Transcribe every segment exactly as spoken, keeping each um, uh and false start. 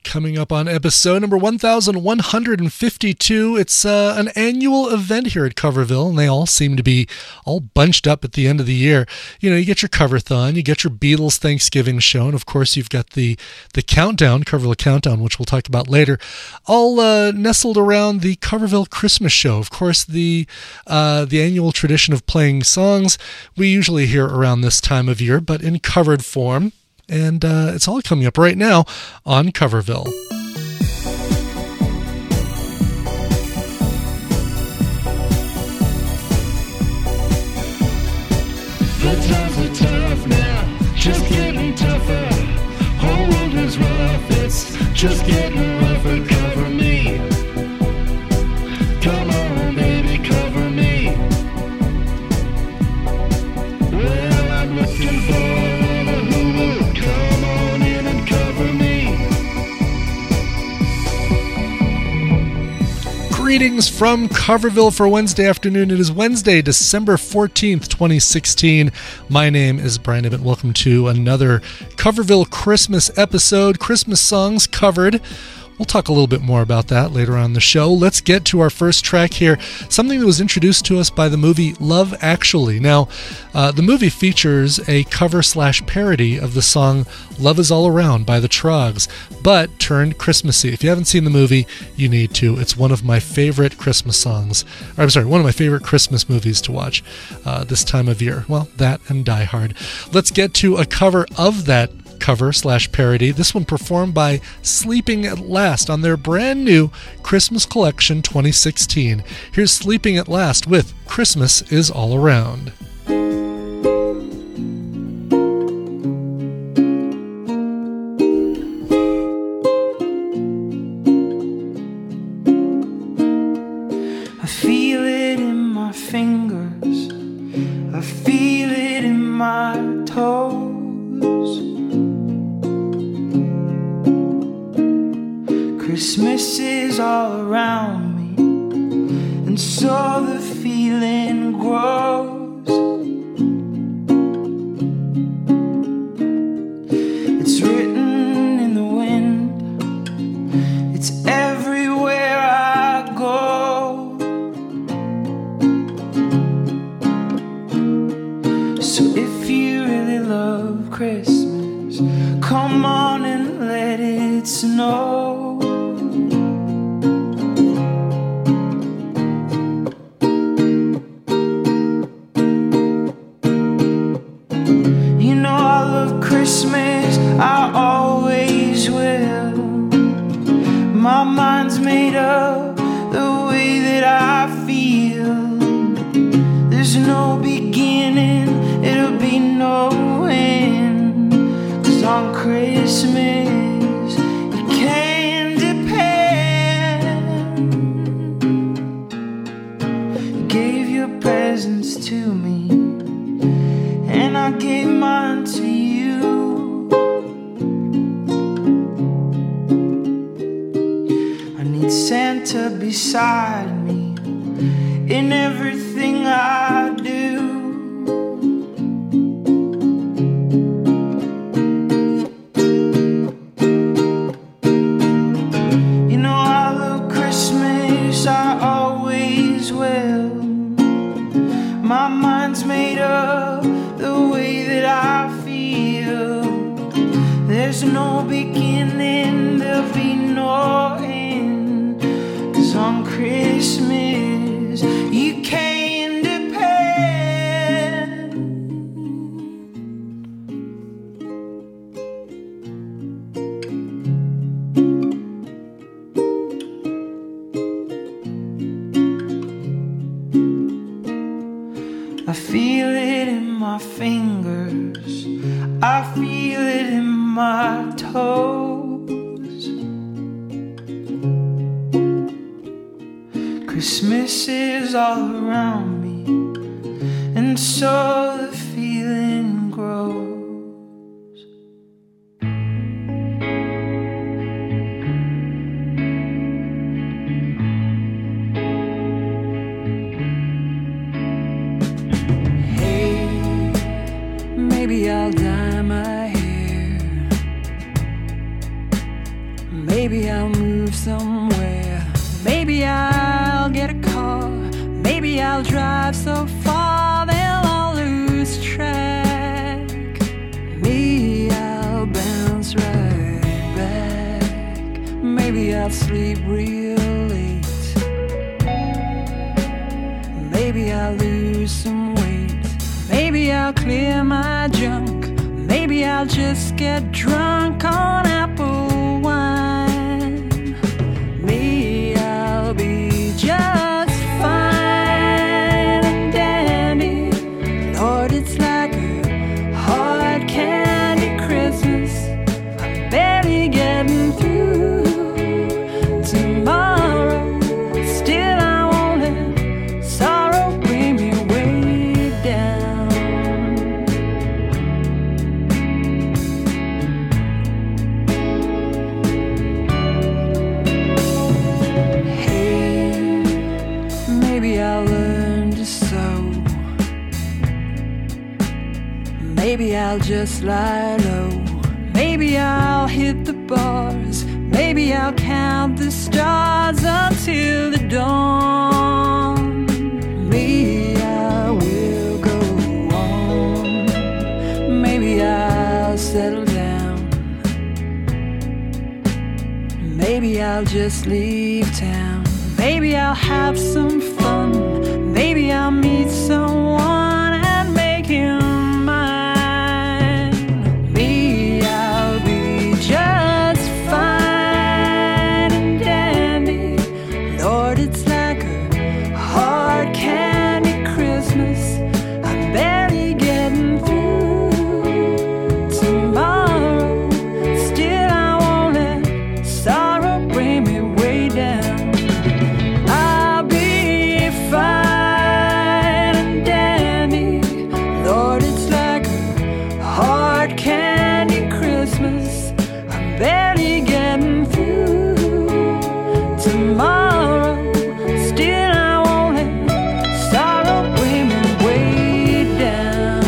Coming up on episode number one thousand one hundred fifty-two, it's uh, an annual event here at Coverville, and they all seem to be all bunched up at the end of the year. You know, you get your Coverthon, you get your Beatles Thanksgiving show, and of course you've got the, the Countdown, Coverville Countdown, which we'll talk about later, all uh, nestled around the Coverville Christmas show. Of course, the, uh, the annual tradition of playing songs we usually hear around this time of year, but in covered form. And uh, it's all coming up right now on Coverville. The times are tough now, just getting tougher. Whole world is rough, it's just getting rougher. Cover me, come on baby, cover me. Well, I'm looking for Greetings from Coverville for Wednesday afternoon. It is Wednesday, December fourteenth, twenty sixteen. My name is Brian Ibbott. Welcome to another Coverville Christmas episode, Christmas songs covered. We'll talk a little bit more about that later on in the show. Let's get to our first track here, something that was introduced to us by the movie Love Actually. Now, uh, the movie features a cover slash parody of the song Love Is All Around by the Troggs, but turned Christmassy. If you haven't seen the movie, you need to. It's one of my favorite Christmas songs. Or, I'm sorry, one of my favorite Christmas movies to watch uh, this time of year. Well, that and Die Hard. Let's get to a cover of that cover slash parody. This one performed by Sleeping at Last on their brand new Christmas Collection twenty sixteen. Here's Sleeping at Last with Christmas Is All Around. I feel it in my fingers, I feel it in my toes. Christmas is all around me, and so the feeling grows. It's written in the wind, it's everywhere I go. So if you really love Christmas, come on and let it snow. Christmas, I always will. My mind's made up the way that I feel. There's no beginning, it'll be no end. 'Cause on Christmas, you can depend. You gave your presents to me, and I gave mine to you. Santa beside me in everything I do. You know I love Christmas, I always will. My mind's made up the way that I feel. There's no beginning, there'll be no end. On Christmas, you can depend. I feel it in my fingers, I feel it in my toes. Christmas is all around me, and so the feeling grows. Maybe I'll dye my hair. Maybe I'll move somewhere. Maybe I'll get a car. Maybe I'll drive so far that I'll lose track. Me, I'll bounce right back. Maybe I'll sleep real late. Maybe I'll lose some weight. Maybe I'll clear my junk. Maybe I'll just get drunk on apple wine. Me, I'll be just fine and dandy. Lord, it's like a hard candy Christmas. I'm barely getting through tomorrow. Still I won't let sorrow bring me way down. Hey, maybe I'll learn to sew. Maybe I'll just lie low. Maybe I'll hit the bars. Maybe I'll count the stars until the dawn. Me, I will go on. Maybe I'll settle down. Maybe I'll just leave town. Maybe I'll have some fun. Maybe I'll meet someone and make him mine. Me, I'll be just fine and dandy. Lord, it's like a hard candy Christmas. I'm barely getting through tomorrow. Still I won't let sorrow bring me way down. I'll be fine and dandy. Lord, it's like a hard candy Christmas. I'm barely getting through tomorrow. Still I won't let sorrow bring me way down.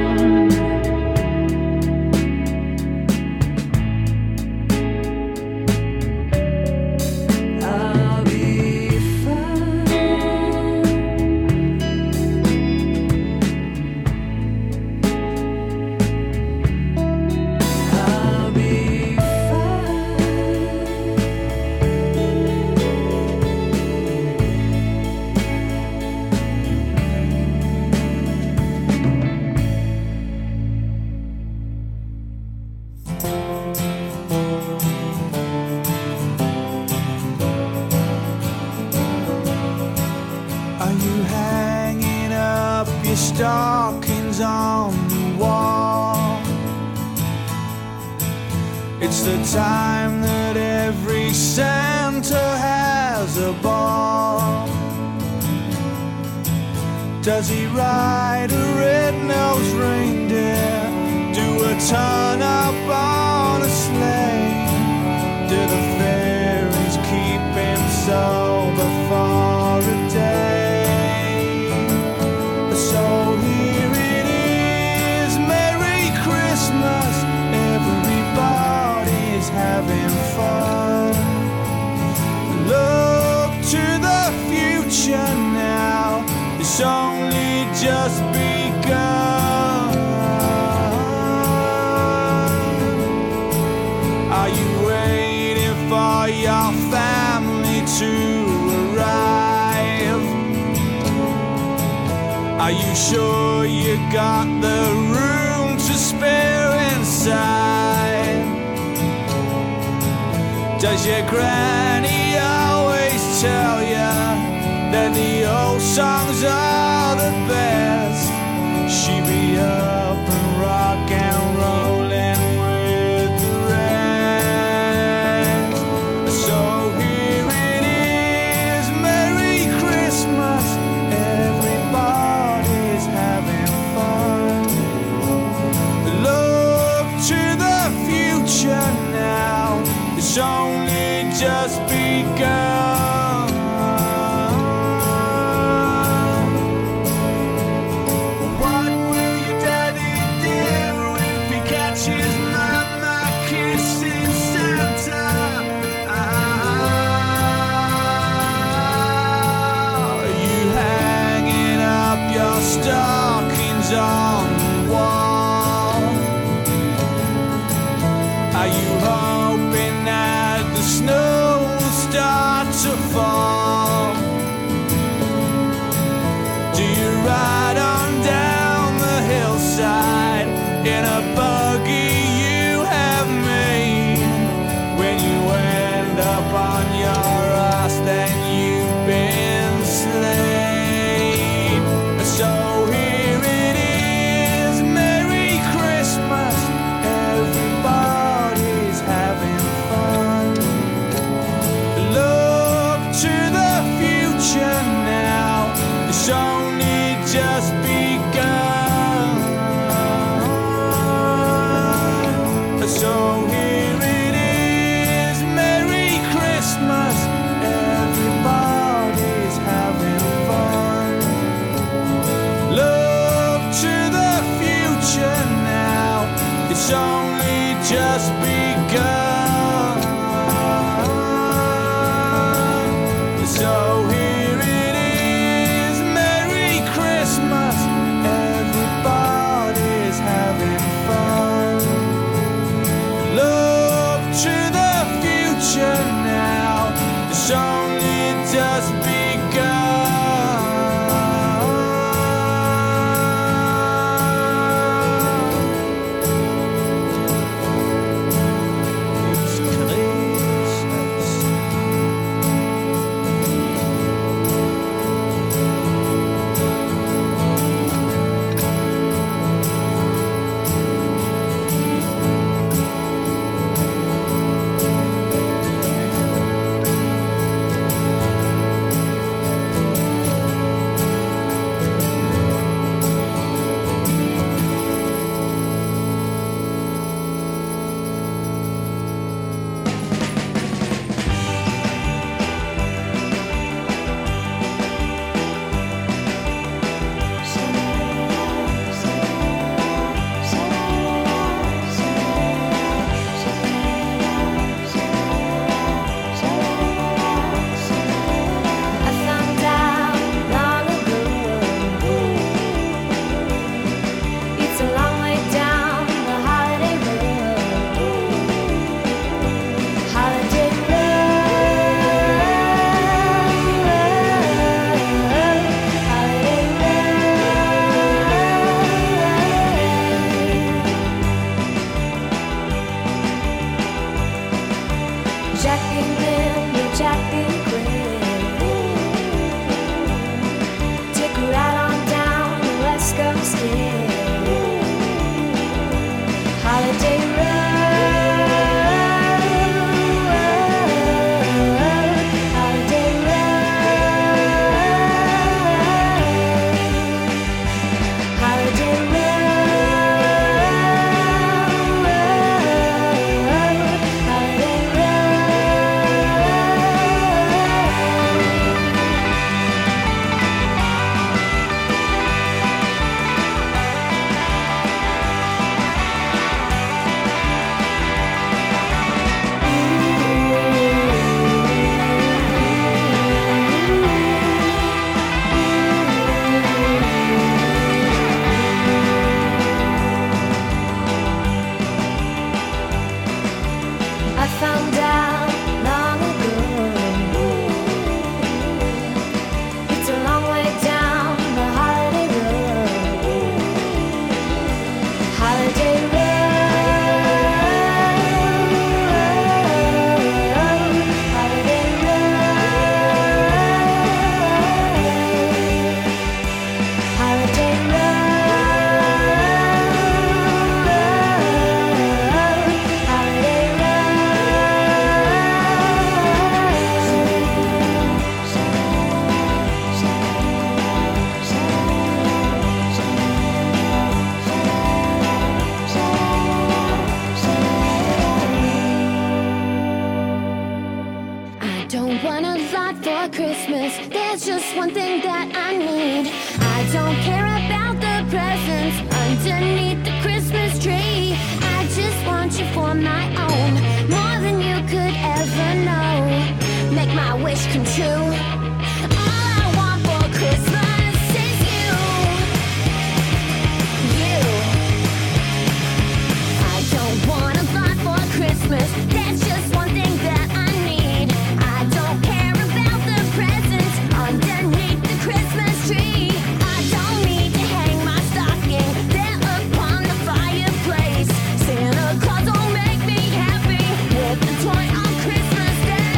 I'll be fine. I'll be fine. Are you hanging up your stockings on the wall? It's the time that every Santa has a ball. Does he ride a red-nosed reindeer? Do a turn up on a sleigh? Do the fairies keep him sober for a day? So here it is, Merry Christmas. Everybody's having fun. Look to the future now. It's only just begun. Are you waiting for your family to arrive? Are you sure you got the room to spare inside? Does your granny always tell ya that the old songs are the best? She be up and rock and rollin' with the rest. So here it is, Merry Christmas. Everybody's having fun. Look to the future now. It's only just begun. What will your daddy do if he catches Mama kissing Santa? stand up on your ass, then you've been slain. So here it is, Merry Christmas, everybody's having fun. Look to the future now, it's only just begun. So here it is, Merry Christmas, everybody's having fun. Look to the future now, it's only just begun. So here it is, Merry Christmas, everybody's having fun. Look to the future now, it's only just begun. It's Christmas. I found out long ago. It's a long way down the holiday road. Holiday road. Holiday road. Jack and Lynn, Jack and take her out on down the West Coast Hill. Holiday road, holiday road, holiday road, holiday I found out long ago. It's a long way down the holiday road. Holiday road, holiday road, holiday road, holiday I don't want a lot for Christmas. There's just one thing that I need. I don't care about the presents underneath the Christmas tree. I just want you for my own, more than you could ever know. Make my wish come true. All I want for Christmas is you. You. I don't want a lot for Christmas. There's just one thing that I need. I don't care about the presents underneath the Christmas tree. I don't need to hang my stocking there upon the fireplace. Santa Claus will make me happy with a toy on Christmas Day.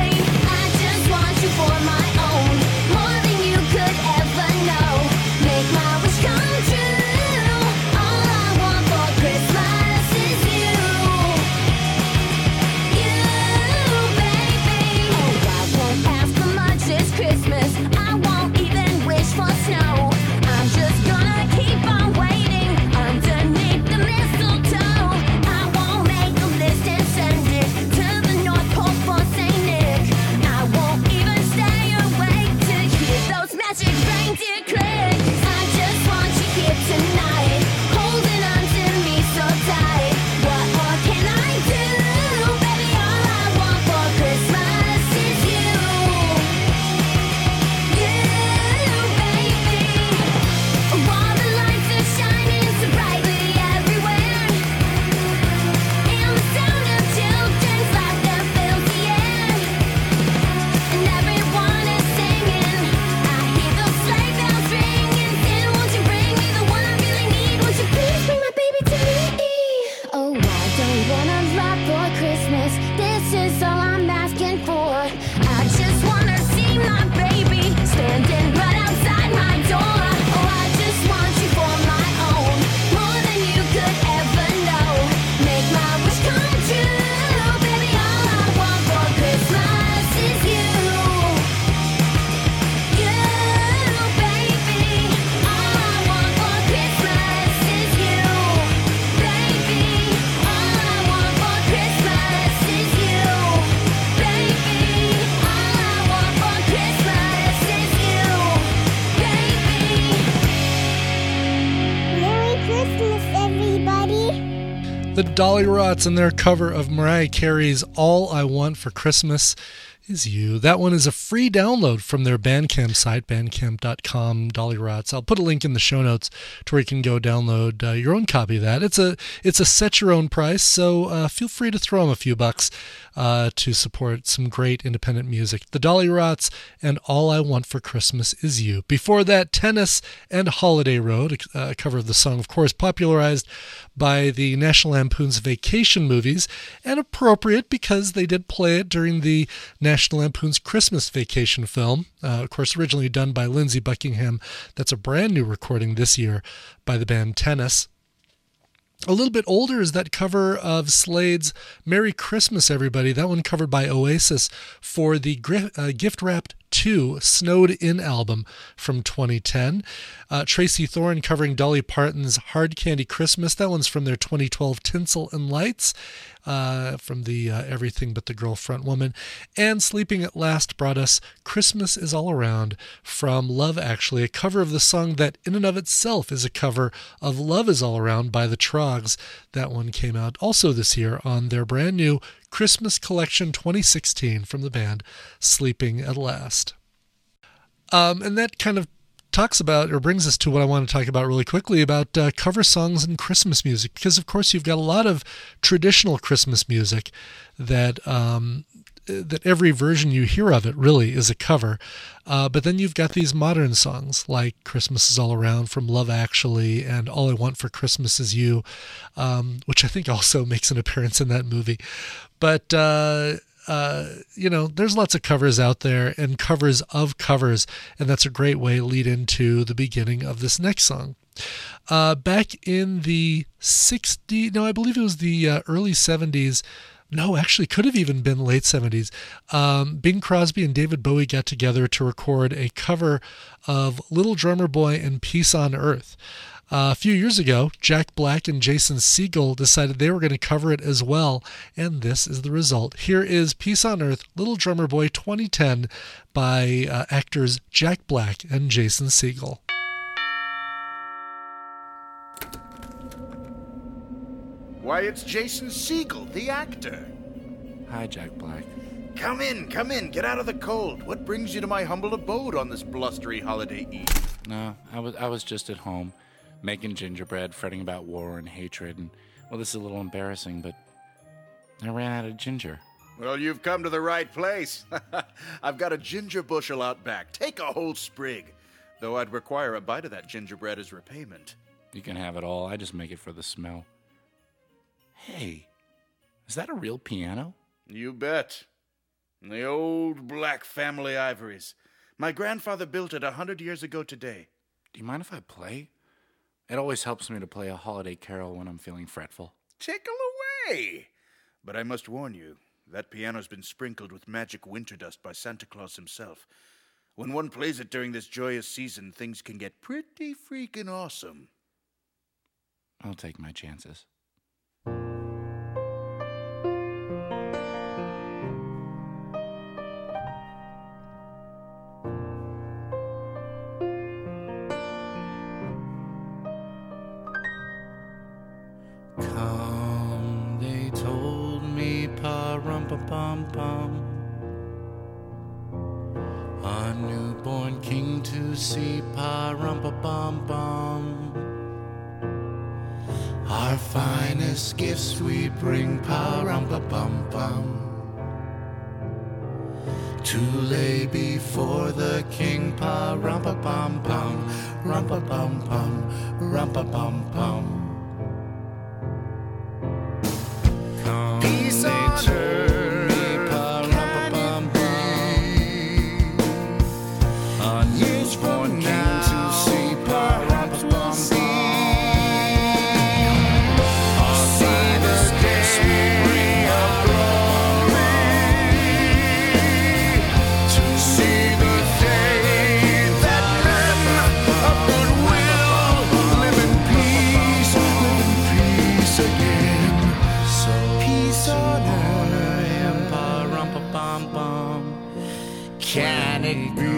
The Dollyrots and their cover of Mariah Carey's All I Want for Christmas Is You. That one is a free download from their Bandcamp site, bandcamp dot com, Dollyrots. I'll put a link in the show notes to where you can go download uh, your own copy of that. It's a it's a set your own price, so uh, feel free to throw them a few bucks uh, to support some great independent music. The Dollyrots and All I Want for Christmas Is You. Before that, Tennis and Holiday Road, a, a cover of the song, of course, popularized by the National Lampoon's Vacation movies, and appropriate because they did play it during the National Lampoon's Christmas Vacation film, uh, of course, originally done by Lindsey Buckingham. That's a brand new recording this year by the band Tennis. A little bit older is that cover of Slade's Merry Christmas, Everybody. That one covered by Oasis for the uh, Gift Wrapped two Snowed In album from twenty ten. Uh, Tracy Thorn covering Dolly Parton's Hard Candy Christmas. That one's from their twenty twelve Tinsel and Lights, uh, from the uh, Everything But the Girl Front Woman. And Sleeping at Last brought us Christmas Is All Around from Love Actually, a cover of the song that in and of itself is a cover of Love Is All Around by the Troggs. That one came out also this year on their brand new Christmas Collection twenty sixteen from the band Sleeping at Last. Um, and that kind of talks about, or brings us to what I want to talk about really quickly, about uh, cover songs and Christmas music, because of course you've got a lot of traditional Christmas music that um, that every version you hear of it really is a cover, uh, but then you've got these modern songs like Christmas Is All Around from Love Actually and All I Want for Christmas Is You, um, which I think also makes an appearance in that movie. But uh Uh, you know, there's lots of covers out there and covers of covers, and that's a great way to lead into the beginning of this next song. Uh, back in the sixties, no, I believe it was the uh, early seventies, no, actually could have even been late seventies, um, Bing Crosby and David Bowie got together to record a cover of Little Drummer Boy and Peace on Earth. Uh, a few years ago, Jack Black and Jason Segel decided they were going to cover it as well, and this is the result. Here is Peace on Earth, Little Drummer Boy twenty ten by uh, actors Jack Black and Jason Segel. Why, it's Jason Segel, the actor. Hi, Jack Black. Come in, come in, get out of the cold. What brings you to my humble abode on this blustery holiday eve? No, I was I was just at home, making gingerbread, fretting about war and hatred, and, well, this is a little embarrassing, but I ran out of ginger. Well, you've come to the right place. I've got a ginger bushel out back. Take a whole sprig, though I'd require a bite of that gingerbread as repayment. You can have it all. I just make it for the smell. Hey, is that a real piano? You bet. The old black family ivories. My grandfather built it a hundred years ago today. Do you mind if I play? It always helps me to play a holiday carol when I'm feeling fretful. Tickle away! But I must warn you, that piano's been sprinkled with magic winter dust by Santa Claus himself. When one plays it during this joyous season, things can get pretty freaking awesome. I'll take my chances. Come, they told me, pa-rum-pa-pum-pum, a newborn king to see, pa-rum-pa-pum-pum. Our finest gifts we bring, pa-rum-pa-pum-pum, to lay before the king, pa-rum-pa-pum-pum, rum-pa-pum-pum, rum-pa-pum-pum. Peace on earth, a newborn king to see, perhaps we'll see. Our finest gifts we bring of glory, to see the day that men of goodwill live in peace, live in peace again. So peace on earth, pa-rum-pa-pum-pum, can it be?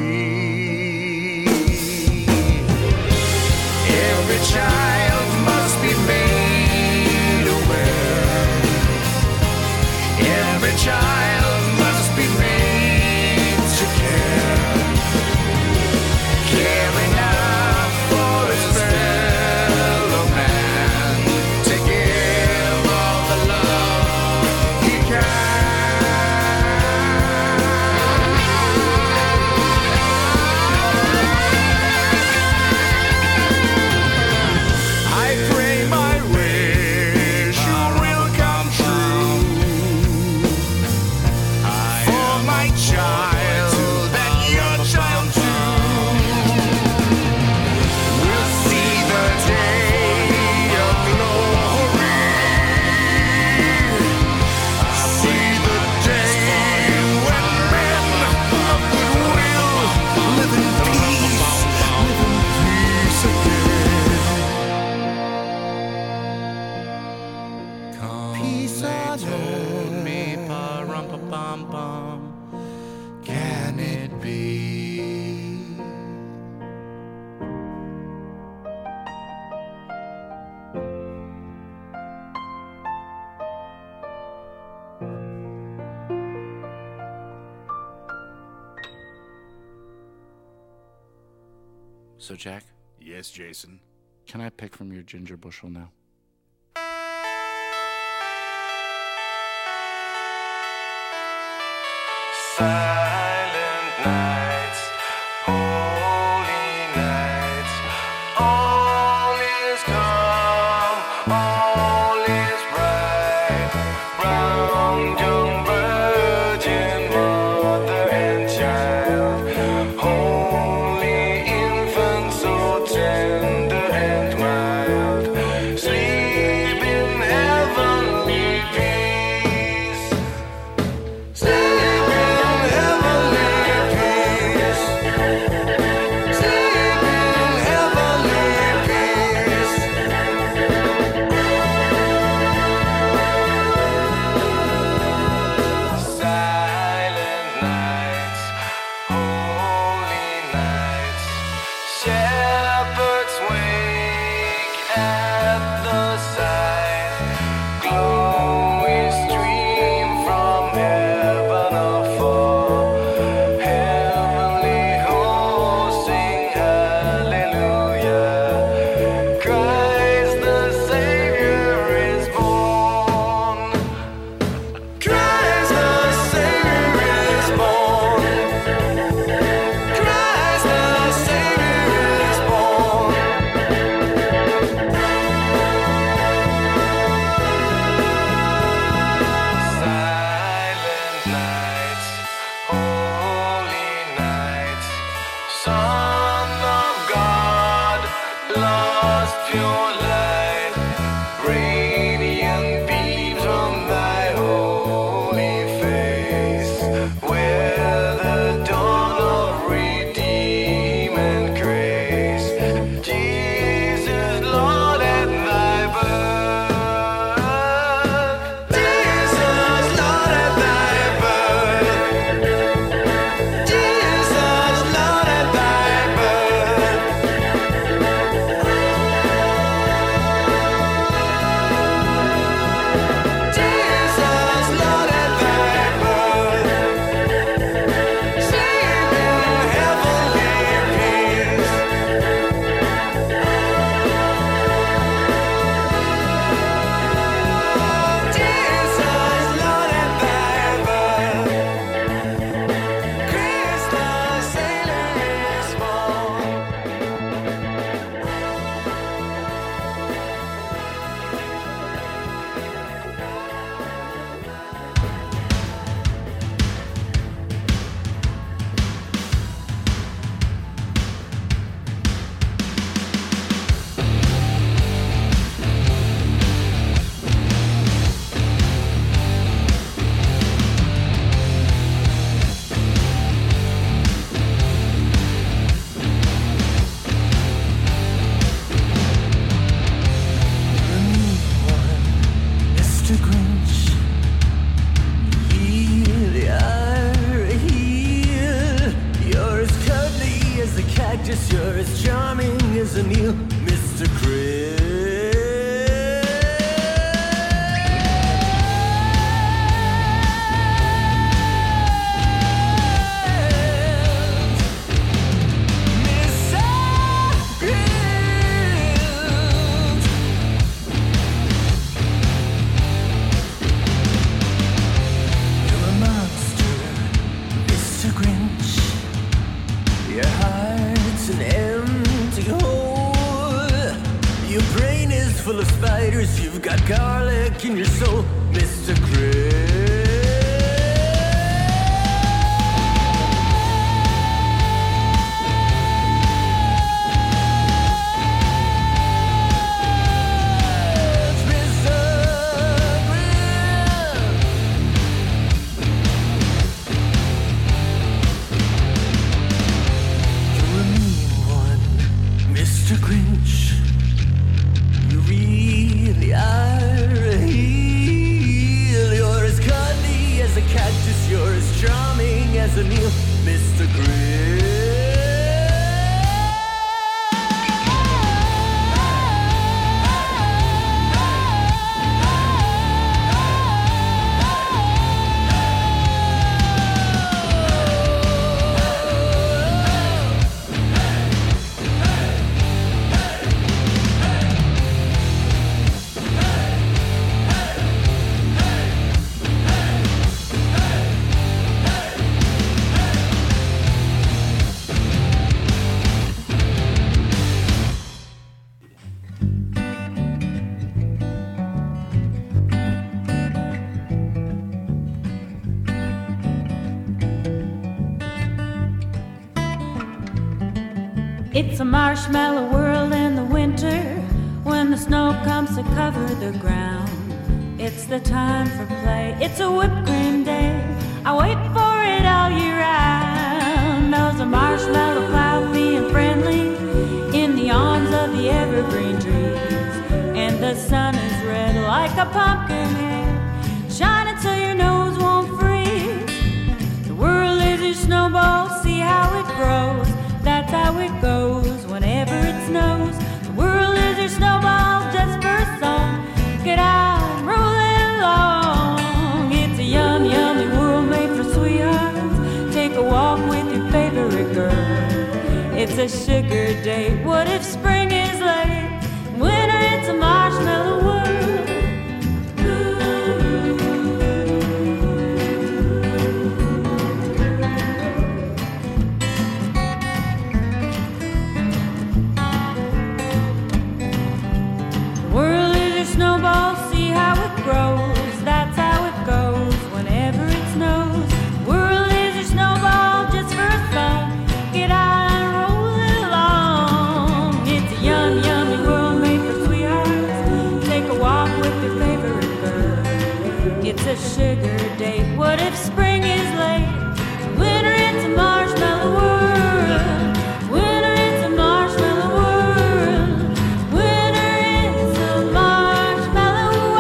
Every child must be made aware storm can it be? So, Jack, Yes, Jason. can I pick from your ginger bushel now? Silent nights, holy nights, all is calm, all is bright. Round young virgin mother and child, holy infant so tender and mild, sleep in heavenly peace. Sleep in heavenly peace. Sleep in heavenly peace. Silent nights, holy nights, shepherds wake at the sight, glowy stream from heaven afar, heavenly hosts sing hallelujah, Christ the Savior is born. Christ the Savior is born. Christ the Savior is born. Silent nights, holy nights, Son of God, lost pure light, radiant beams from thy holy face, where the dawn of redeeming grace, Jesus, Lord, at thy birth, Jesus, Lord, at thy birth, Jesus, Lord, at thy birth. Jesus, Lord, at thy birth, sleep in heavenly peace. Jesus, Lord, at thy birth, Christ the Savior is born. Mister Grinch, really are here. You're as cuddly as a cactus, you're as charming as a mule, Mister Grinch. Mister Grinch. You're a monster, Mister Grinch. Your heart's an empty hole. Your brain is full of spiders. You've got garlic in your soul, Mister Grinch. Mister Grinch. You're a mean one, Mister Grinch. You really are a heel. You're as cuddly Mister Grinch. It's a marshmallow world in the winter when the snow comes to cover the ground. It's the time for play. It's a whipped cream day. I wait for it all year round. Those are marshmallow clouds being friendly in the arms of the evergreen trees. And the sun is red like a pumpkin head, shining so your nose won't freeze. The world is a snowball, see how it grows. That's how it goes whenever it snows. The world is your snowball just for a song. Get out and roll it along. It's a yum, yummy world made for sweethearts. Take a walk with your favorite girl. It's a sugar date. What if spring is late? Winter, it's a marshmallow world. Snowball, see how it grows. That's how it goes whenever it snows. World is a snowball just for fun. Get out and roll it along. It's a yum, yummy world made for sweethearts. Take a walk with your favorite girl. It's a sugar date. What if spring is late? Winter, it's a marshmallow world. Winter, it's a marshmallow world. Winter, it's a marshmallow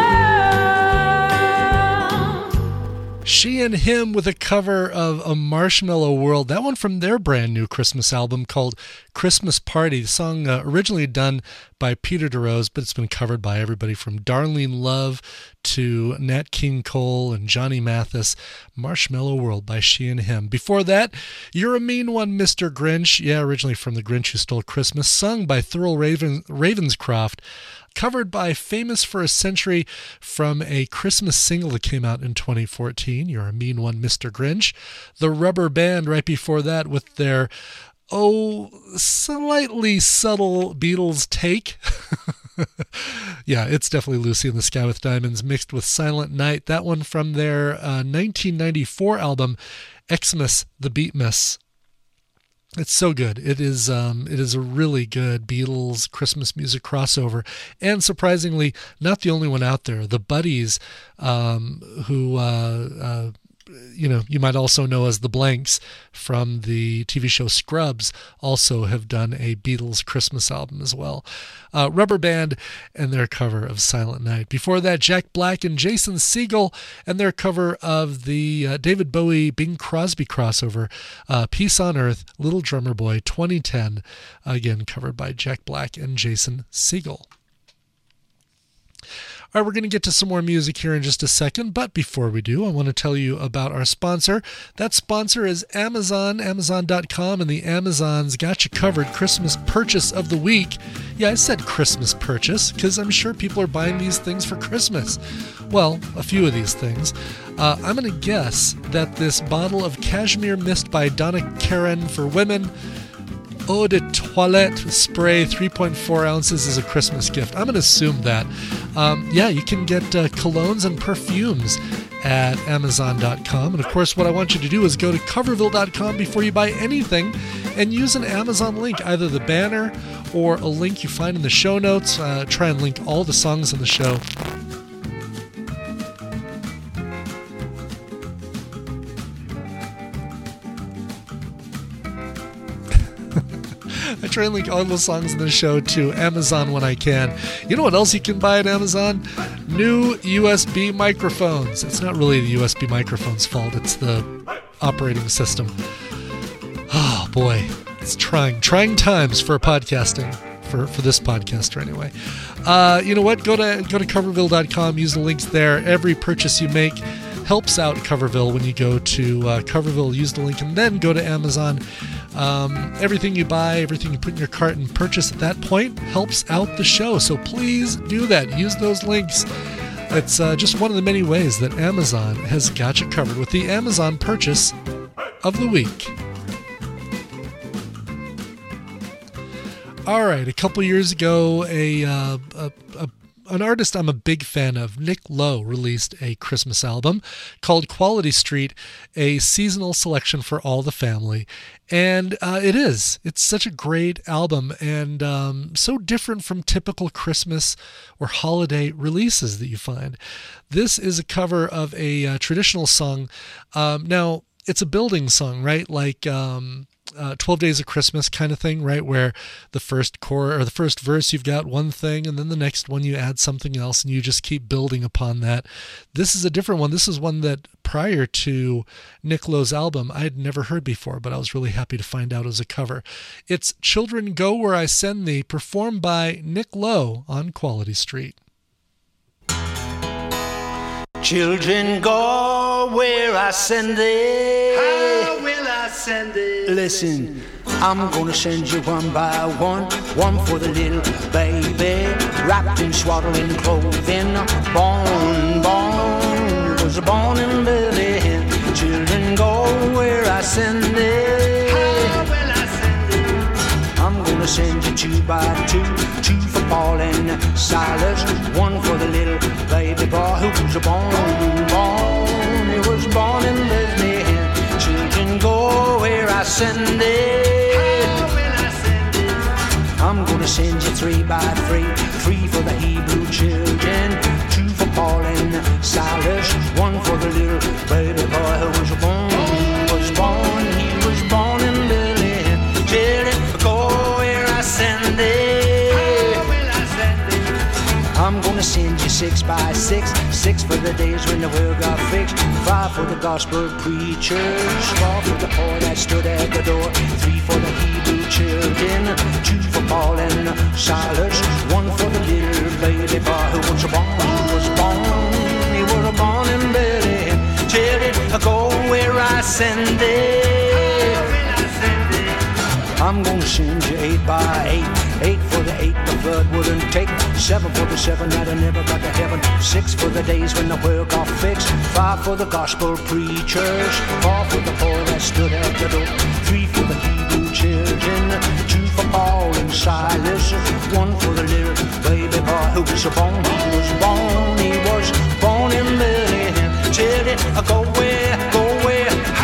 world. She and Him with a cover of A Marshmallow World. That one from their brand new Christmas album called Christmas Party. The song uh, originally done by Peter DeRose, but it's been covered by everybody from Darlene Love to Nat King Cole and Johnny Mathis. Marshmallow World by She and Him. Before that, You're a Mean One, Mister Grinch. Yeah, originally from The Grinch Who Stole Christmas, sung by Thurl Raven, Ravenscroft. Covered by Famous for a Century from a Christmas single that came out in twenty fourteen, You're a Mean One, Mister Grinch. The Rubber Band right before that with their, oh, slightly subtle Beatles take. Yeah, it's definitely Lucy in the Sky with Diamonds mixed with Silent Night. That one from their uh, nineteen ninety-four album, Xmas, the Beatmas. It's so good. It is um, it is a really good Beatles Christmas music crossover. And surprisingly, not the only one out there. The Buddies, um, who, uh, uh, you know, you might also know as the Blanks from the T V show Scrubs, also have done a Beatles Christmas album as well. Uh, Rubber Band and their cover of Silent Night. Before that, Jack Black and Jason Segel and their cover of the uh, David Bowie Bing Crosby crossover, uh, Peace on Earth, Little Drummer Boy, twenty ten, again covered by Jack Black and Jason Segel. All right, we're going to get to some more music here in just a second, but before we do, I want to tell you about our sponsor. That sponsor is Amazon, Amazon dot com, and the Amazon's got you covered Christmas purchase of the week. Yeah, I said Christmas purchase because I'm sure people are buying these things for Christmas. Well, a few of these things. Uh, I'm going to guess that this bottle of Cashmere Mist by Donna Karan for women, Eau de Toilette spray, three point four ounces, is a Christmas gift. I'm going to assume that. Um, yeah, you can get uh, colognes and perfumes at Amazon dot com. And of course, what I want you to do is go to Coverville dot com before you buy anything and use an Amazon link, either the banner or a link you find in the show notes. Uh, try and link all the songs in the show. I try and link all the songs in the show to Amazon when I can. You know what else you can buy at Amazon? New U S B microphones. It's not really the U S B microphone's fault. It's the operating system. boy, it's trying, trying times for podcasting, for, for this podcaster anyway. Uh, you know what? Go to go to coverville dot com. Use the links there. Every purchase you make helps out Coverville. When you go to uh, Coverville, use the link and then go to Amazon. Um, everything you buy, everything you put in your cart and purchase at that point helps out the show. So please do that. Use those links. It's uh, just one of the many ways that Amazon has got you covered with the Amazon purchase of the week. All right, a couple years ago, a, uh, a, a an artist I'm a big fan of, Nick Lowe, released a Christmas album called Quality Street, a seasonal selection for all the family. And uh, it is. It's such a great album and um, so different from typical Christmas or holiday releases that you find. This is a cover of a uh, traditional song. Um, now, it's a building song, right? Like um, uh, twelve Days of Christmas kind of thing, right? Where the first chorus or the first verse, you've got one thing, and then the next one you add something else, and you just keep building upon that. This is a different one. This is one that prior to Nick Lowe's album, I had never heard before, but I was really happy to find out as a cover. It's Children Go Where I Send Thee, performed by Nick Lowe on Quality Street. Children go where I send thee. How will I send it? Listen, I'm gonna send you one by one. One for the little baby, wrapped in swaddling clothing. Born, born, was born in Bethlehem. Children go where I send thee. How will I send it? I'm gonna send you two by two, two for Paul and Silas, one for the little baby boy who was born, born, he was born in Bethlehem. Children go where I send it. How will I send it? I'm gonna send you three by three, three for the Hebrew children, two for Paul and Silas, one for the little baby boy who was born, was born, he was born in Bethlehem. Children go where I send it. How will I send it? I'm gonna send you six by six, six for the days when the world got fixed, five for the gospel preachers, four for the poor that stood at the door, three for the Hebrew children, two for Paul and Silas, one for the little baby boy who was born, was born, he was born in Bethlehem. Children, go where I send it. How will I send it? I'm gonna send you eight by eight, eight for the eight the flood wouldn't take, seven for the seven that I never got to heaven, six for the days when the world got fixed, five for the gospel preachers, four for the poor that stood at the door, three for the Hebrew children, two for Paul and Silas, one for the little baby boy who was born, he was born, he was born in Bethlehem. Children, go where, go where.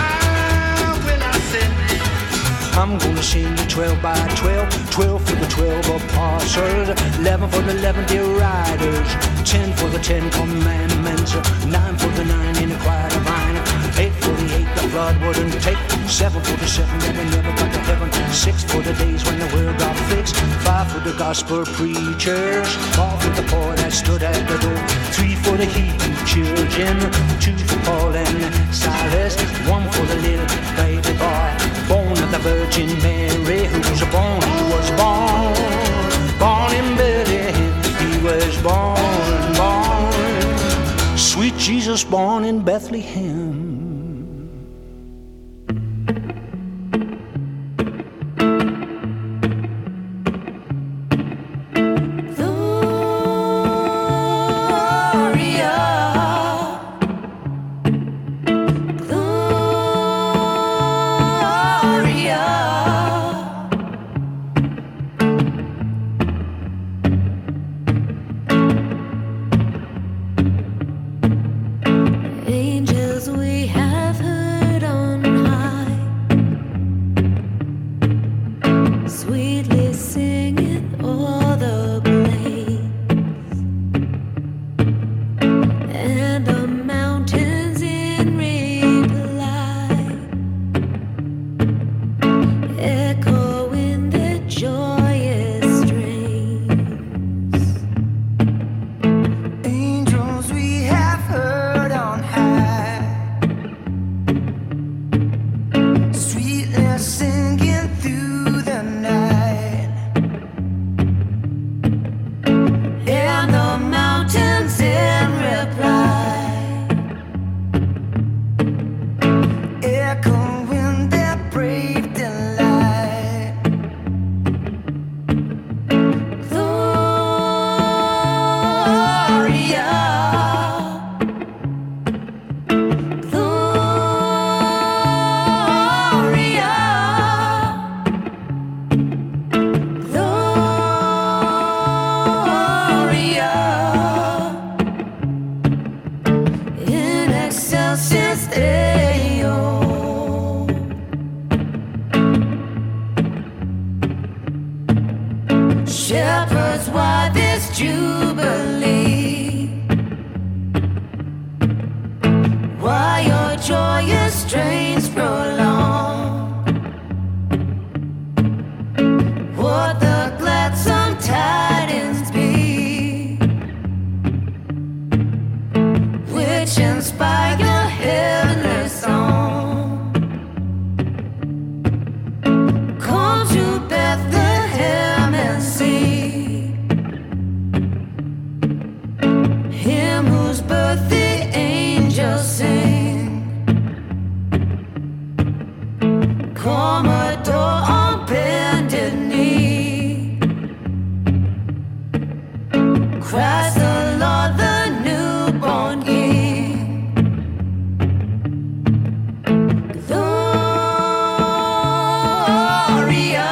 How will I send it? I'm gonna send you twelve by twelve, twelve for the twelve apostles, eleven for the eleven dear riders, ten for the ten commandments, nine for the nine in the choir divine, eight for the eight the flood wouldn't take, seven for the seven that we never got to heaven, six for the days when the world got fixed, five for the gospel preachers, four for the poor that stood at the door, three for the Hebrew children, two for Paul and Silas, one for the little baby boy, born of the Virgin Mary, who was born, he was born, born in Bethlehem, he was born, born, sweet Jesus born in Bethlehem. Angels we have heard on high, Commodore on bended knee. Christ the Lord, the newborn King. Gloria,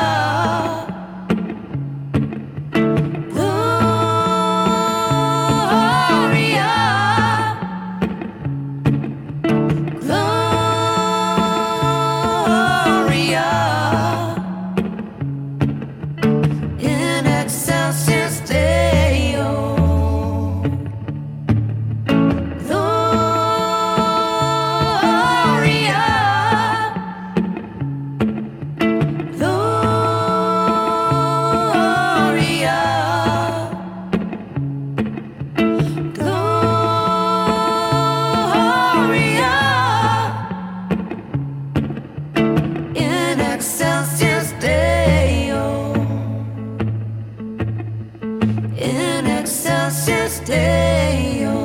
Gloria, Gloria, in excelsis Deo. Gloria, Gloria, Gloria, in excelsis Deo, in excelsis Deo.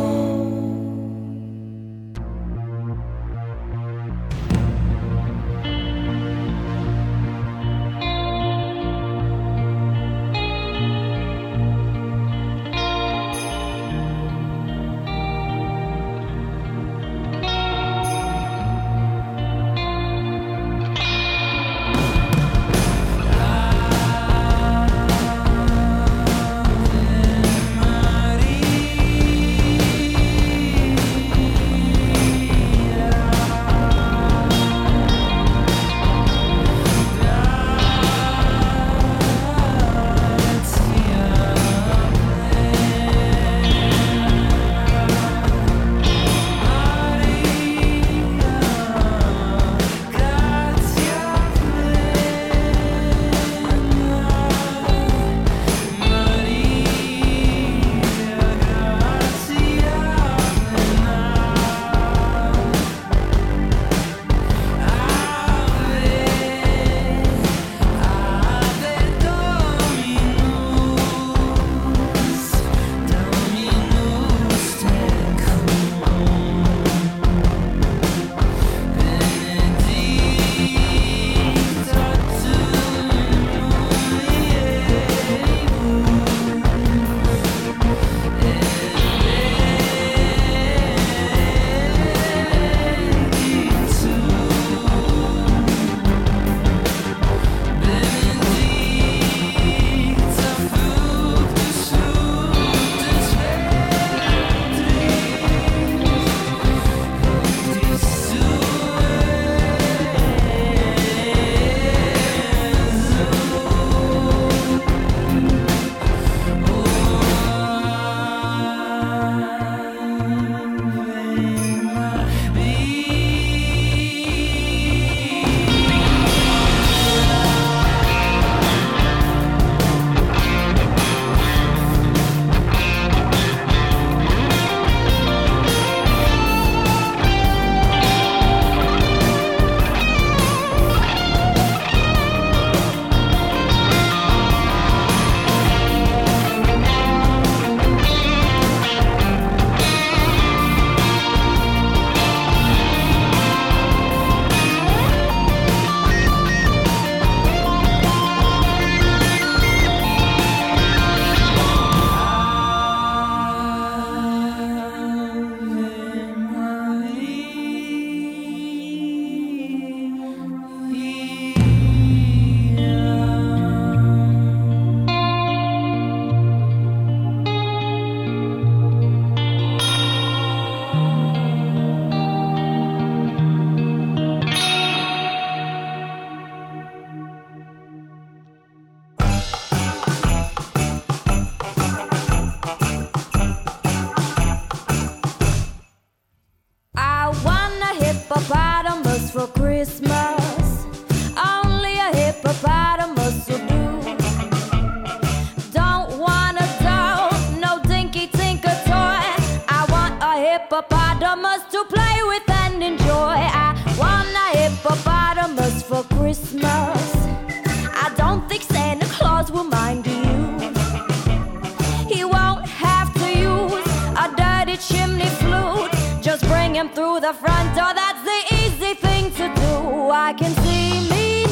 hippopotamus for Christmas. Only a hippopotamus will do. Don't want a doll, no dinky tinker toy. I want a hippopotamus to play with and enjoy. I want a hippopotamus for Christmas. I don't think Santa Claus will mind you. He won't have to use a dirty chimney flute. Just bring him through the front door, that's the easy thing to do. I can see me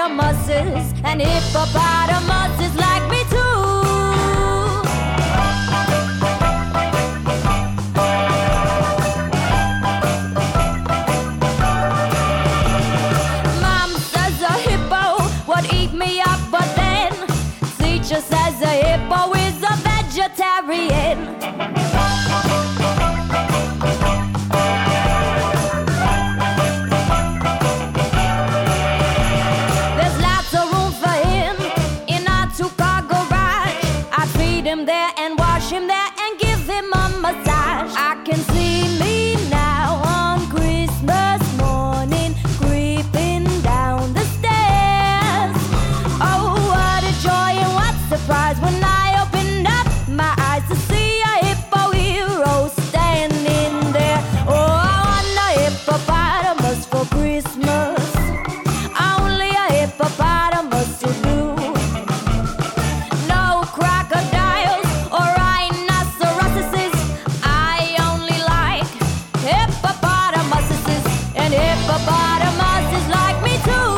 hippopotamuses, and hippopotamuses like me too. Mom says a hippo would eat me up, but then teacher says a hippo is a vegetarian. There's lots of room for him in our two-car garage. I feed him there and wash him there and give him a massage. I can see me now on Christmas morning creeping down the stairs. Oh, what a joy and what surprise when I opened up my eyes to see a hippo hero standing there. Oh, I want a hippopotamus for Christmas. Only a hippopotamus will do. No crocodiles or rhinoceroses. I only like hippopotamuses, and hippopotamuses like me too.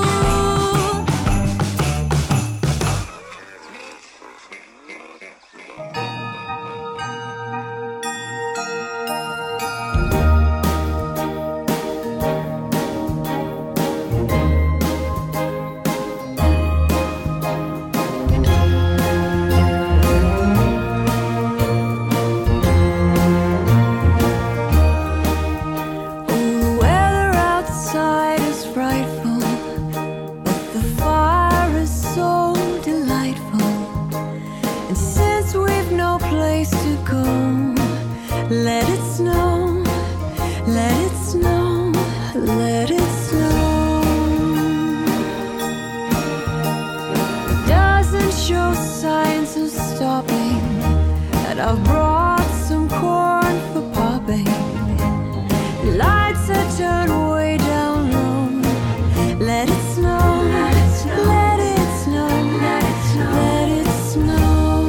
Oh, the weather outside is frightful, but the fire is so delightful. And since we've no place to go, let it snow, let it snow, let it snow. It doesn't show signs of stopping, and I've brought some corn for popping. Lights are turned way down low. Let it snow, let it snow, let it snow, let it snow, let it snow.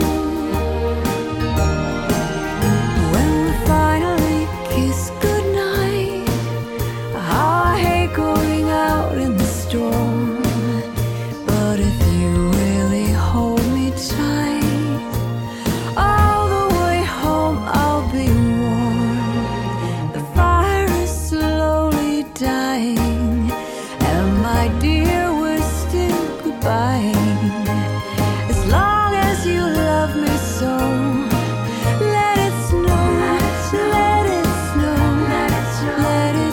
When we finally kiss goodnight, how I hate going out in the storm. But if you really hold me tight, all the way home I'll be warm. The fire is slowly dying, and my dear, we're still goodbye. As long as you love me so, let it snow, let it snow, let it snow, let it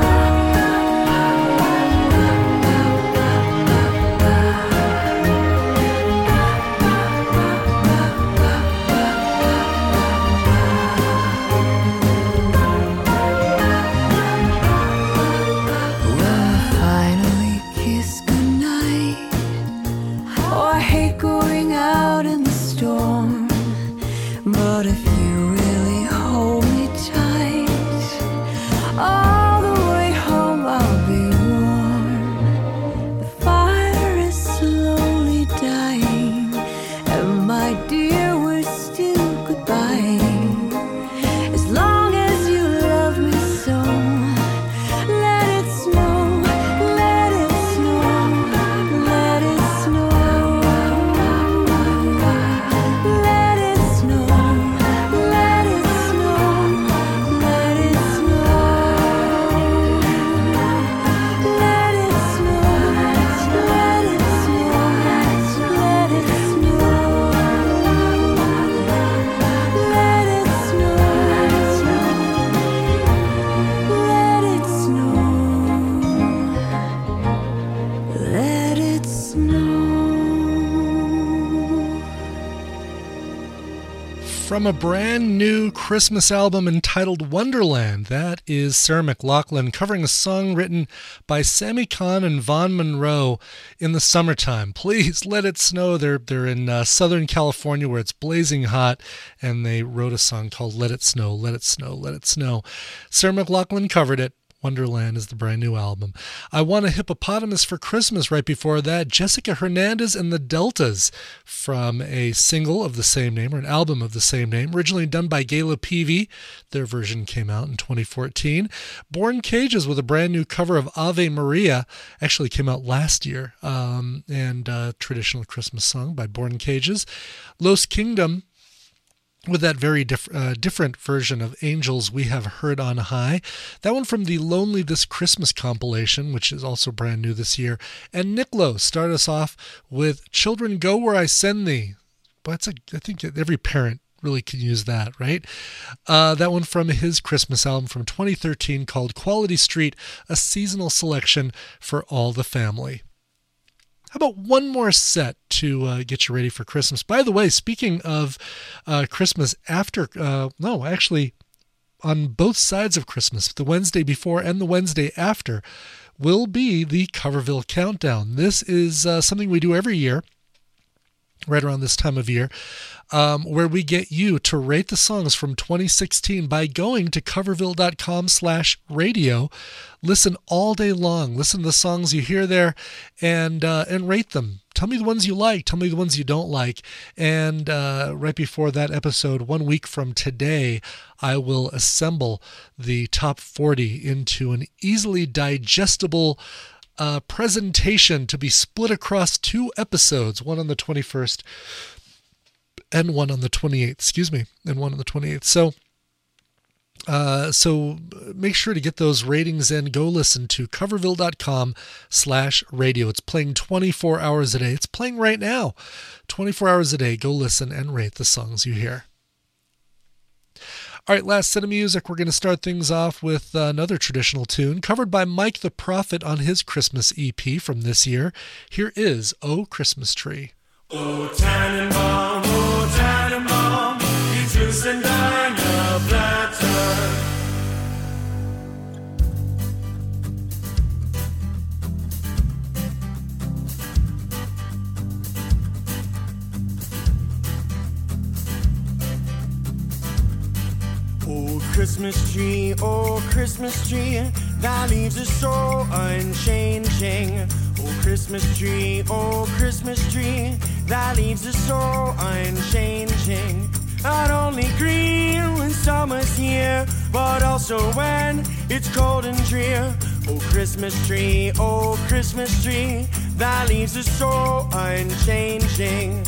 When we finally kiss goodnight, oh, I hate going out in the storm. But if you really hold me tight, all the way home I'll be warm. The fire is slowly dying, and my dear, we're still goodbye. As long as you love me so, let it snow, let it snow, let it snow. Let it snow, let it snow, let it snow. Let it snow, let it snow, let it snow. Let it snow, let it snow. From a brand new Christmas album entitled Wonderland, that is Sarah McLachlan covering a song written by Sammy Kahn and Vaughn Monroe in the summertime. Please let it snow. They're, they're in uh, Southern California where it's blazing hot, and they wrote a song called Let It Snow, Let It Snow, Let It Snow. Sarah McLachlan covered it. Wonderland is the brand new album. I Want a Hippopotamus for Christmas right before that. Jessica Hernandez and the Deltas from a single of the same name, or an album of the same name, originally done by Gayla Peavy. Their version came out in twenty fourteen. Born Cages with a brand new cover of Ave Maria, actually came out last year, um, and uh, traditional Christmas song by Born Cages. Los Kingdom with that very diff- uh, different version of Angels We Have Heard on High. That one from the Lonely This Christmas compilation, which is also brand new this year. And Nick Lowe start us off with Children Go Where I Send Thee. But it's a, I think every parent really can use that, right? Uh, that one from his Christmas album from twenty thirteen called Quality Street, a seasonal selection for all the family. How about one more set to uh, get you ready for Christmas? By the way, speaking of uh, Christmas after, uh, no, actually on both sides of Christmas, the Wednesday before and the Wednesday after, will be the Coverville Countdown. This is uh, something we do every year, right around this time of year, um, where we get you to rate the songs from twenty sixteen by going to coverville.com slash radio. Listen all day long. Listen to the songs you hear there and uh, and rate them. Tell me the ones you like. Tell me the ones you don't like. And uh, right before that episode, one week from today, I will assemble the top forty into an easily digestible Uh, presentation to be split across two episodes, one on the twenty-first and one on the twenty-eighth, excuse me, and one on the twenty-eighth. So, uh, so make sure to get those ratings in. Go listen to coverville.com slash radio. It's playing twenty-four hours a day. It's playing right now, twenty-four hours a day. Go listen and rate the songs you hear. All right, last set of music. We're going to start things off with uh, another traditional tune covered by Mike the Prophet on his Christmas E P from this year. Here is Oh Christmas Tree. Oh Tannenbaum, oh Tannenbaum, wie süß sind deine Blätter. Oh Christmas tree, oh Christmas tree, thy leaves are so unchanging. Oh Christmas tree, oh Christmas tree, thy leaves are so unchanging. Not only green when summer's here, but also when it's cold and drear. Oh Christmas tree, oh Christmas tree, thy leaves are so unchanging.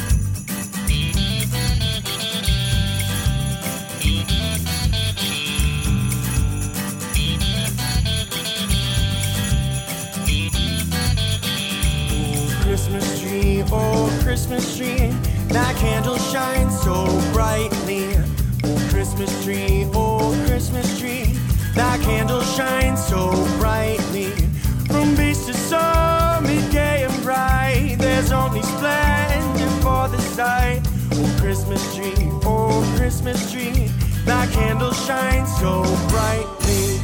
Christmas tree, oh Christmas tree, that candle shines so brightly. Oh Christmas tree, oh Christmas tree, that candle shines so brightly. From base to summit, gay and bright, there's only splendor for the sight. Oh Christmas tree, oh Christmas tree, that candle shines so brightly.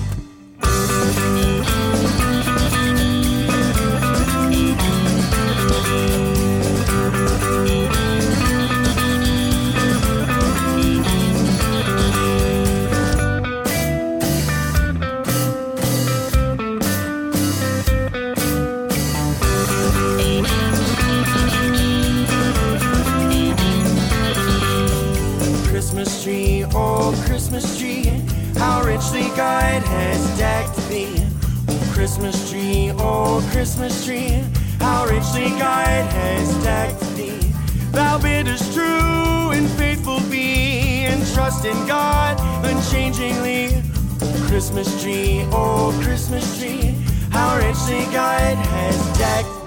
Christmas tree, oh Christmas tree, how richly God has decked thee. Oh Christmas tree, oh Christmas tree, how richly God has decked thee. Thou biddest true and faithful be, and trust in God unchangingly. Oh Christmas tree, oh Christmas tree, how richly God has decked thee.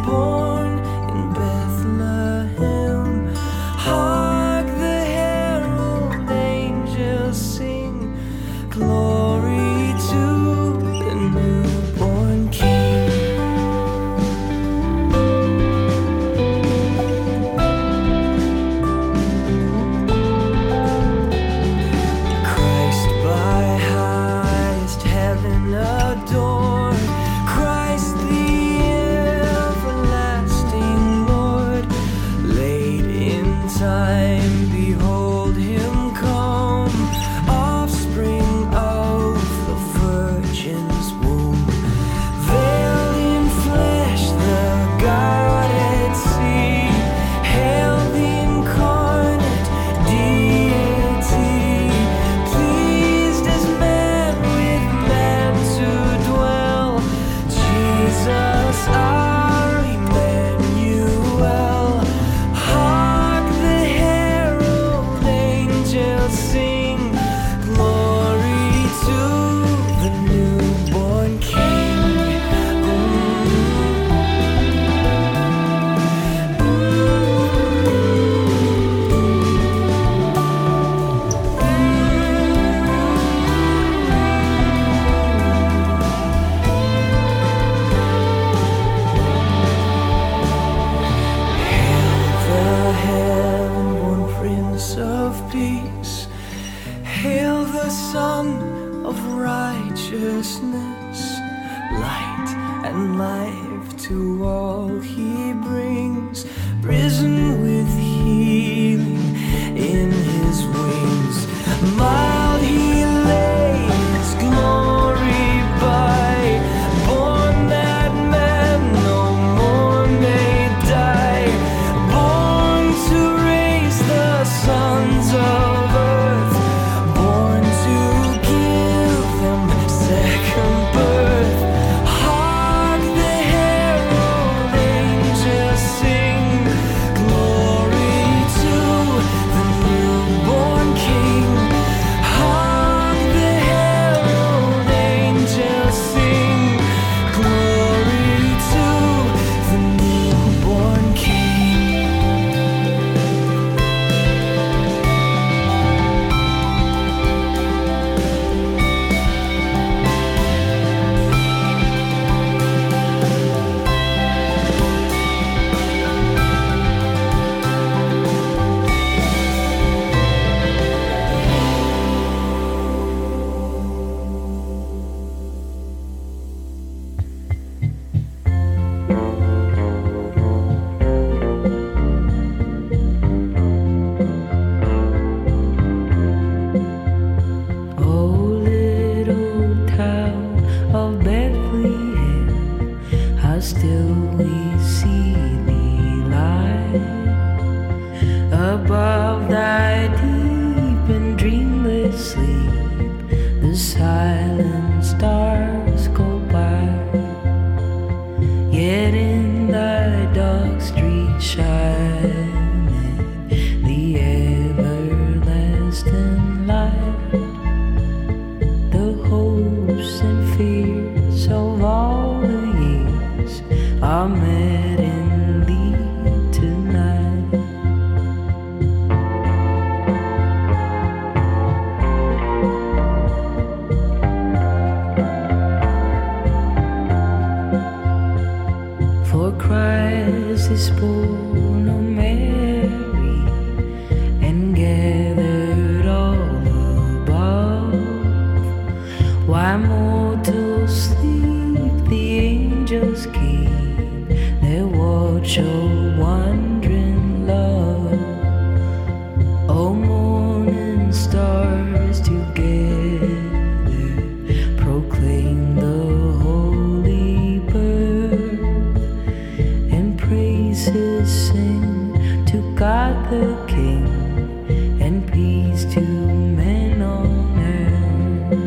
born in Bethlehem. Hark the herald angels sing, glory to the newborn King. Christ by highest heaven adored, Christ the everlasting Lord. Late in time, behold him come, offspring of the Virgin's womb. Veiled in flesh, the Godhead see. Hail the incarnate deity, pleased as man with man to dwell. Jesus our Emmanuel. Hark the herald angels sing, glory to the newborn King. The heaven-born Prince of Peace, hail the Son of Righteousness. Light and life to all he brings, risen with healing in his wings. Mild he lays glory by, born that man no more may die. Born to raise the sons of earth, born to give them second birth. Hark the herald angels sing, glory to the newborn King. Hark the herald angels sing, glory to the newborn King. Oh, little town of Bethlehem, how still we see thee lie above thy deep and dreamless sleep. The silent stars go by, yet in thy dark street shining the everlasting light. The hopes and fears of all the years are met in thee tonight. For Christ is born of Mary and gathered all above. Why mortals sleep, the angels keep their watch of wondering love. Oh, morning stars together proclaim the holy birth, and praises sing to God the King, and peace to men on earth.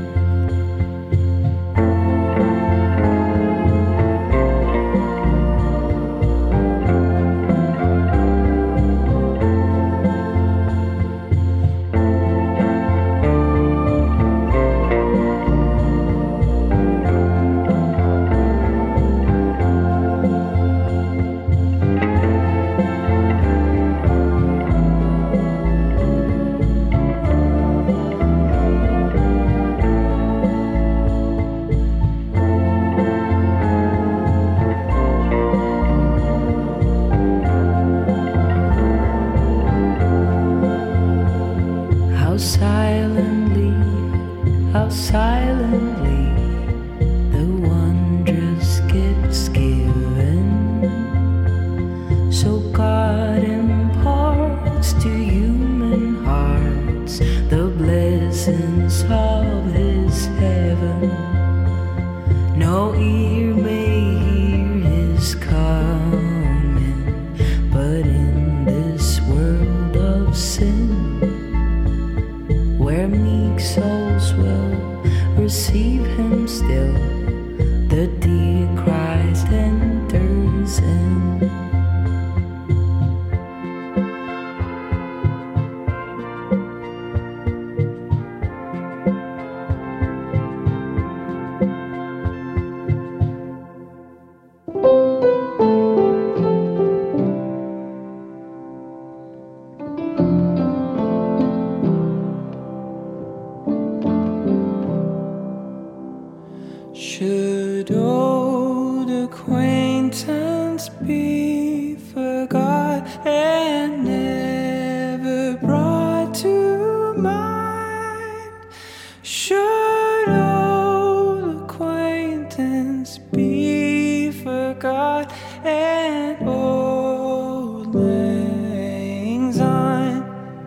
acquaintance be forgot and never brought to mind? Should old acquaintance be forgot and old lang syne?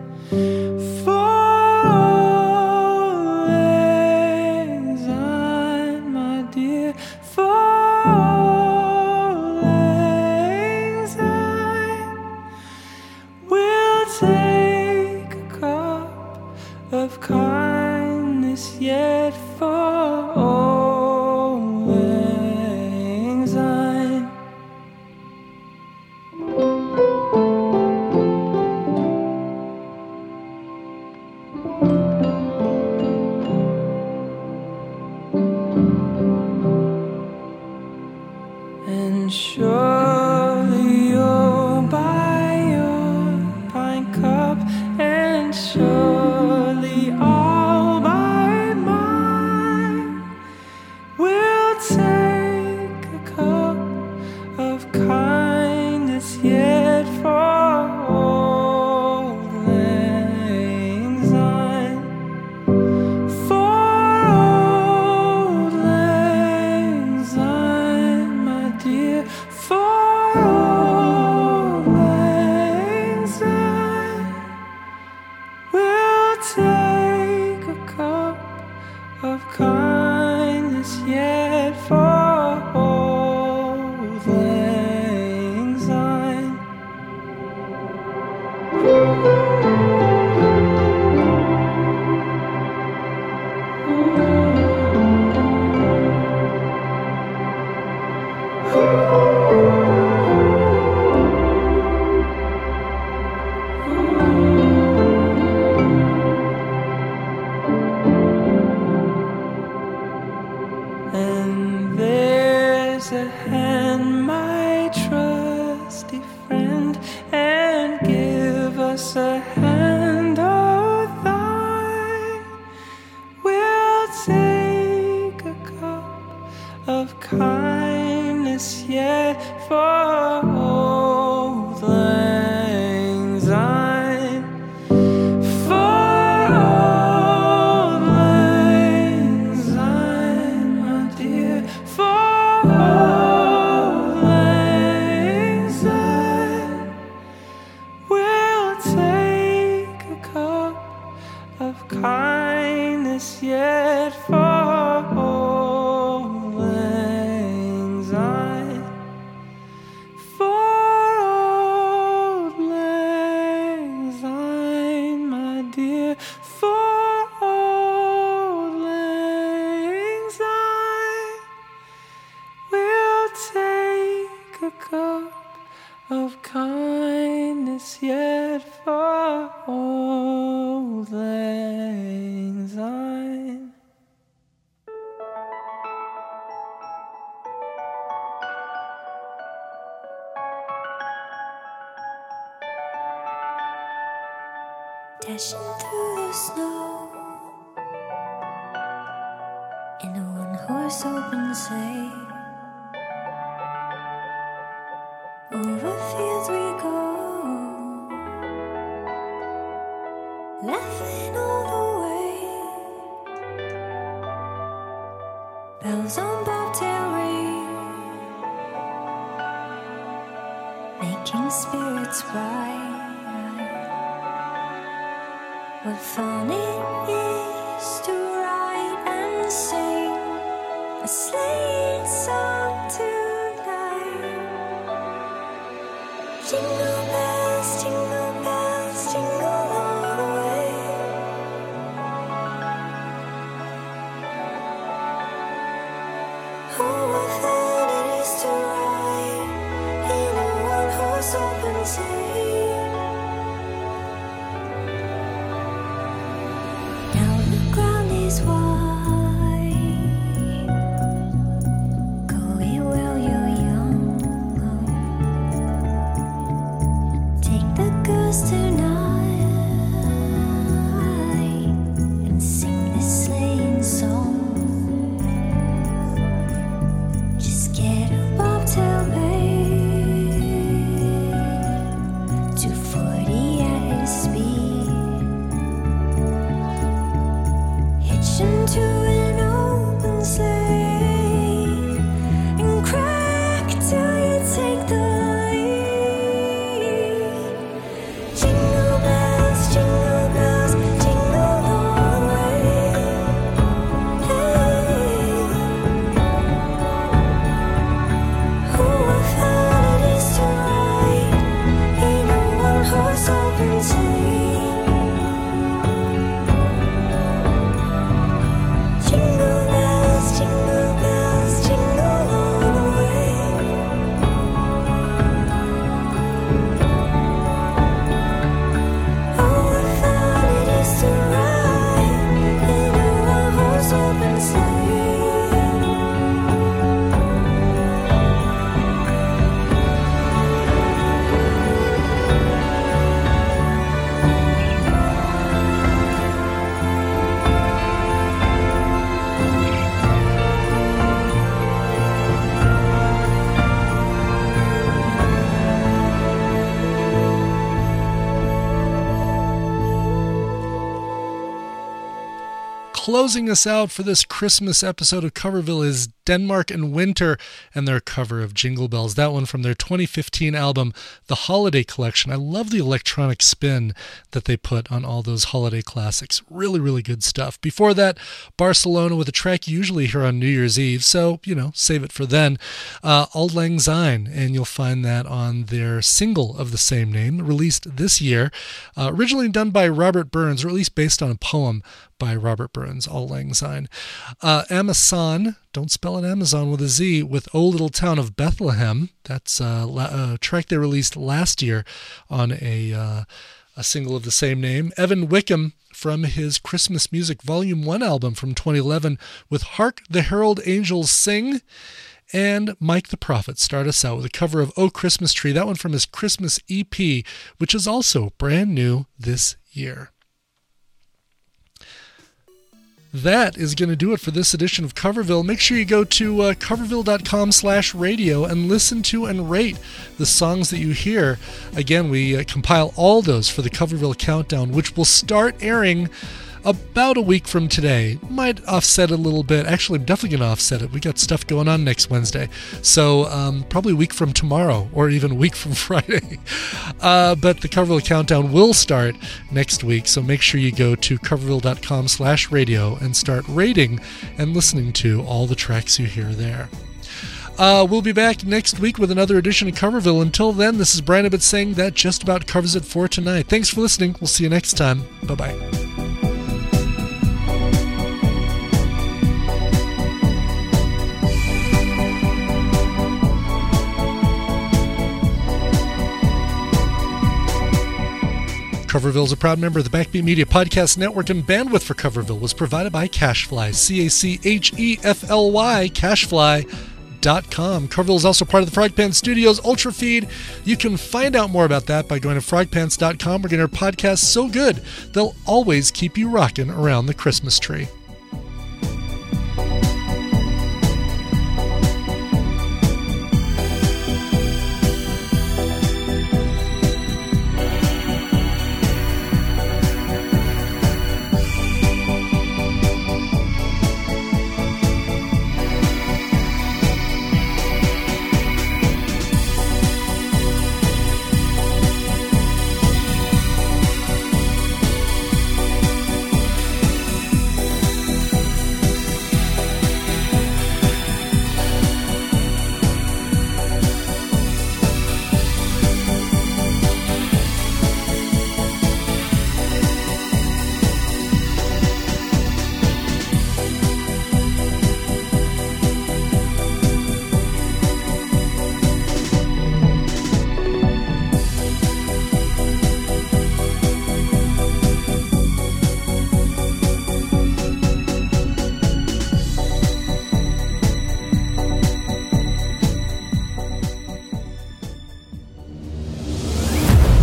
For old lang syne, my dear, for old lang syne, we'll take a cup of kindness yet for old lang syne. And surely you'll buy your pine cup, and surely I'll buy mine. We'll take a cup of kindness yet for old lang syne. For old lang syne, my dear, for old lang syne, we'll take a cup of kindness yet for old lang syne. And there's a hand, my trusty friend, and give us a hand of thine. We'll take a cup of kindness yet for old lang syne. For old lang syne, my dear, for old lang syne, we'll take a cup of kindness yet for old lang syne. For old lang syne, my dear, for old lang syne, we'll take a cup of kindness yet for old lang syne. Dashing through the snow in a one-horse open sleigh. Over fields we go, laughing all the way. Bells on bobtail ring, making spirits bright. What fun it is to ride and sing a sleighing song tonight. Jingle bells, jingle bells, jingle all the way. Oh, what fun it is to ride in a one-horse open sleigh. Now the ground is wide. Go it while you're young. Take the girls tonight and sing this sleighing song. Just get a bobtail, babe. closing us out for this Christmas episode of Coverville is Denmark and Winter and their cover of Jingle Bells. That one from their twenty fifteen album, The Holiday Collection. I love the electronic spin that they put on all those holiday classics. Really, really good stuff. Before that, Barcelona with a track you usually hear on New Year's Eve, so, you know, save it for then. Uh, Auld Lang Syne, and you'll find that on their single of the same name, released this year. Uh, originally done by Robert Burns, or at least based on a poem by Robert Burns, Auld Lang Syne. Uh, Amazon, don't spell it Amazon with a Z, with O Little Town of Bethlehem. That's uh, a track they released last year on a, uh, a single of the same name. Evan Wickham from his Christmas Music Volume one album from twenty eleven with Hark the Herald Angels Sing. And Mike the Prophet start us out with a cover of Oh Christmas Tree, that one from his Christmas E P, which is also brand new this year. That is going to do it for this edition of Coverville. Make sure you go to uh, coverville.com slash radio and listen to and rate the songs that you hear. Again, we uh, compile all those for the Coverville Countdown, which will start airing about a week from today. Might offset a little bit. Actually, I'm definitely going to offset it. We got stuff going on next Wednesday. So um, probably a week from tomorrow, or even a week from Friday. Uh, but the Coverville Countdown will start next week. So make sure you go to coverville.com slash radio and start rating and listening to all the tracks you hear there. Uh, we'll be back next week with another edition of Coverville. Until then, this is Brian Ibbott saying that just about covers it for tonight. Thanks for listening. We'll see you next time. Bye-bye. Coverville is a proud member of the Backbeat Media Podcast Network, and bandwidth for Coverville was provided by Cachefly, C A C H E F L Y, cachefly dot com. Coverville is also part of the Frog Pants Studios Ultra Feed. You can find out more about that by going to frog pants dot com. We're getting our podcasts so good, they'll always keep you rocking around the Christmas tree.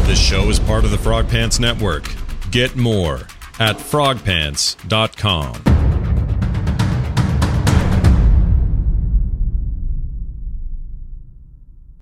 Part of the Frog Pants Network. Get more at frog pants dot com.